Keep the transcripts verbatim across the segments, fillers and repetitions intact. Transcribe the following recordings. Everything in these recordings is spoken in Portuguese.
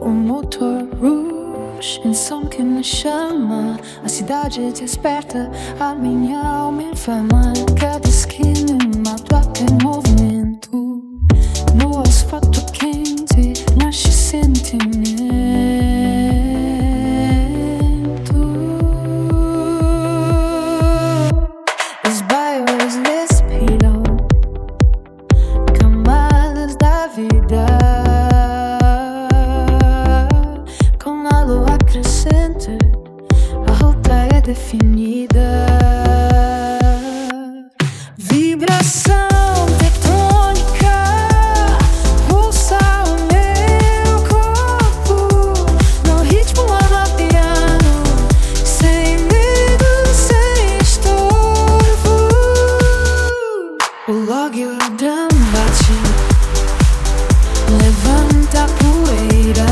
o motor rush, em som que me chama. A cidade desperta, a minha alma inflama. Cada esquina uma tem movimento. No asfalto quente nasce sentimento. Os bairros respiram camadas da vida. Com a lua crescente, a rota é definida. Vibração tectônica pulsa o meu corpo no ritmo amapiano, sem medo, sem estorvo. O log e o drum bate, levanta a poeira.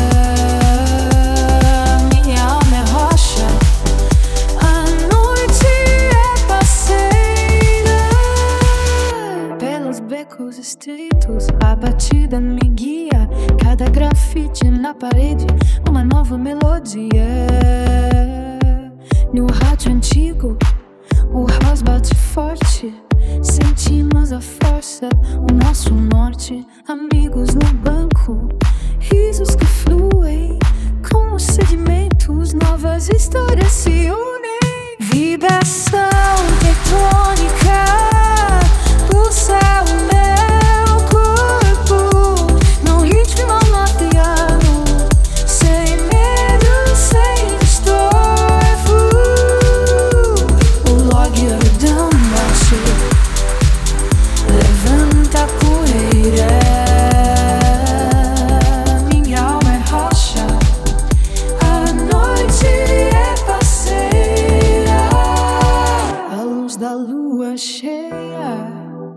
Minha alma é rocha, a noite é passeira. Pelos becos estreitos, a batida me guia. Cada grafite na parede, uma nova melodia. No rádio antigo, o house bate forte. Sentimos a força, o nosso norte. Amigos no banco, risos que fluem com os sedimentos. Novas histórias se unem. Vibração tectônica pulsa o meu corpo num ritmo amapiano, sem medo, sem estorvo. O log e o drum bate, levanta a poeira. Minha alma é rocha, a noite é passeira. A luz da lua cheia,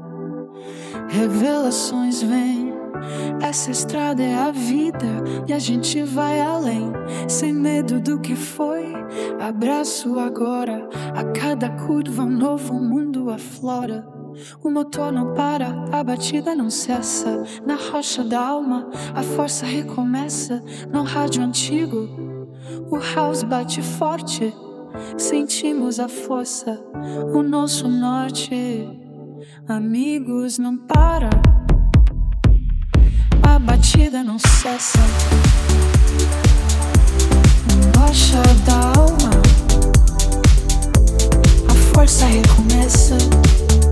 revelações vêm. Essa estrada é a vida e a gente vai além, sem medo do que foi. Abraço agora, a cada curva um novo mundo aflora. O motor não para, a batida não cessa. Na rocha da alma, a força recomeça. No rádio antigo, o house bate forte. Sentimos a força, o nosso norte. Amigos, não para, a batida não cessa. Na rocha da alma, a força recomeça.